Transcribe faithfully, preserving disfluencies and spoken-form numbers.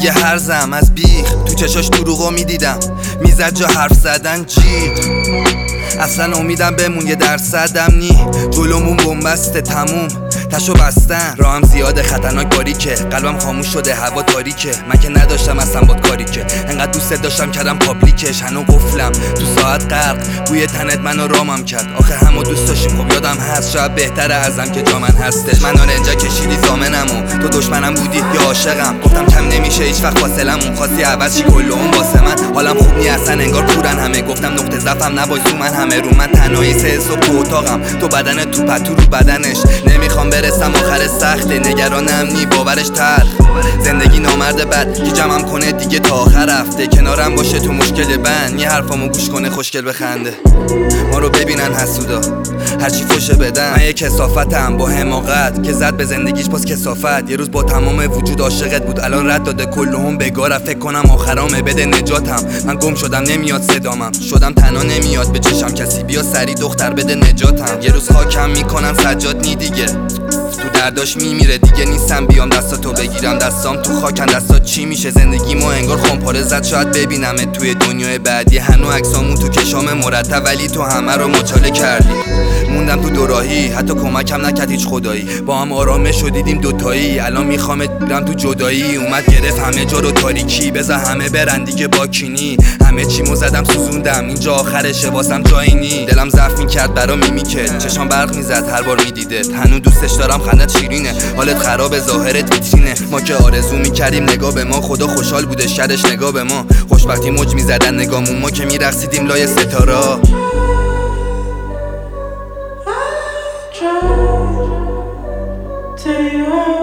یه هرزم از بیخ، تو چشاش دروغو میدیدم، میزد جا حرف زدن جیغ. اصلا امیدم بمون یه درصدم نی، جلومون بنبسته تموم تشو بستن. راهم زیاده خطرناک باریکه، قلبم خاموش شده هوا تاریکه. من که نداشتم اصلا باد کاری که، انقدر دوست داشتم کردم پابلیکش. هنو قفلم تو ساعت غرق، بوی تنت منو رامم کرد. آخه همو دوست داشتیم خب یادم هست، شاید بهتره ازم که جا من هستش. من آرنجا کشیدی زامنمو، تو دشمنم بودی یا عاشقم. گفتم کم نمیشه هیچ وقت فاصلمون، خواستی عوض چی کل اون واسه من. حالم خوب نی اصلا انگار کورن همه، گفتم نقطه ضعفم نباش تو من همه. رو من تنهایی سه صبح تو اتاقم، تو بدن تو پتو رو بدنش. نمیخوام برسم آخر سخته، نگرانم نی باورش تلخ. زندگی نامرد بد که جمعم کنه دیگه تا آخر هفته. کنارم باشه تو مشکل بند، یه حرفامو گوش کنه خوشگل بخنده. ما رو ببینن حسودا هرچی فوشه بدن. من یه کثافتم با حماقت که زد به زندگیش باز کثافت. یه روز با تمام وجود عاشقت بود، الان رد داده کلهم بگاره. فکر کنم آخرامه بده نجاتم. من گم شدم نمیاد صدامم، شدم تنها نمیاد به چشم کسی. بیا سری دختر بده نجاتم. یه روز خاکم میکنن سجاد نی دیگه، تو درداش میمیره دیگه. نیستم بیام دستاتو بگیرم، دستام تو خاکن دستات چی میشه. زندگیمو انگار خمپاره زد، شاید ببینمت توی دنیای بعدی. هنو عکسامون تو کشام مرتب، ولی تو همه رو مچاله کردی. موندم تو دوراهی، حتی کمکم نکرد هیچ خدایی. با هم آرامش شدیدیم دوتایی، الان میخوامت برم تو جدایی. اومد گرفت همه جا رو تاریکی، بذار همه برن دیگه با کینی. همه چیمو زدم سوزوندم، اینجا آخرشه واسم جایی نی. دلم ضعف میکرد برا میمیکت، چشام برق میزد هر بار میدیدت. هنو دوستش دارم خندت شیرینه، حالت خراب ظاهرت ویترینه. ما که آرزو میکردیم نگاه به ما، خدا خوشحال بوده شرش نگاه به ما. خوشبختی موج میزدن نگامون، ما که میرقصیدیم لای ستاره. Tell you